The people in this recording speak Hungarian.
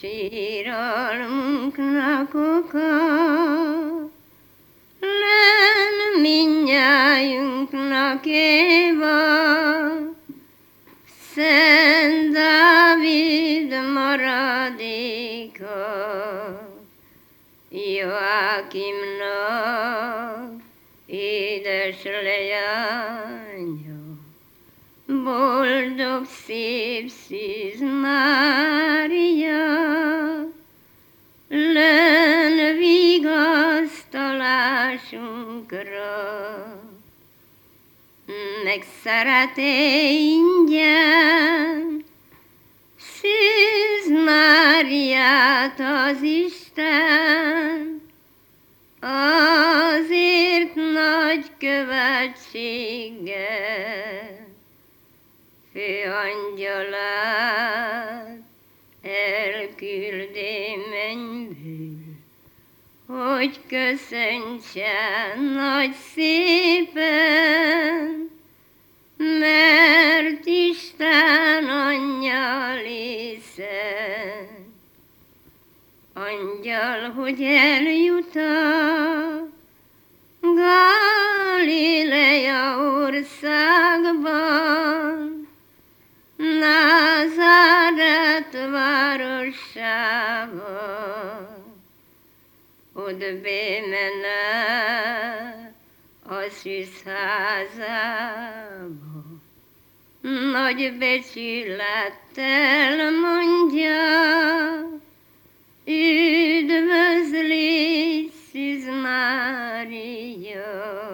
síralmunknak oka, lenn mindnyájunknak Éva, Szent Dávid maradéka, Joákimnak édes leánya, boldog szép Szűz Mária, lenn vigasztalásunkra. Megszerete ingyen Szűz Máriát az Isten, azért nagy követséggel főangyalát elküldi mennyből, hogy köszöntsen nagy szépen, mert Isten anyja lészen. Angyal, hogy eljut a Galilea országban, Názáret városába, oda bemenne a Szűz házába. Nagy becsülettel mondja, üdvözlégy Szűz Mária.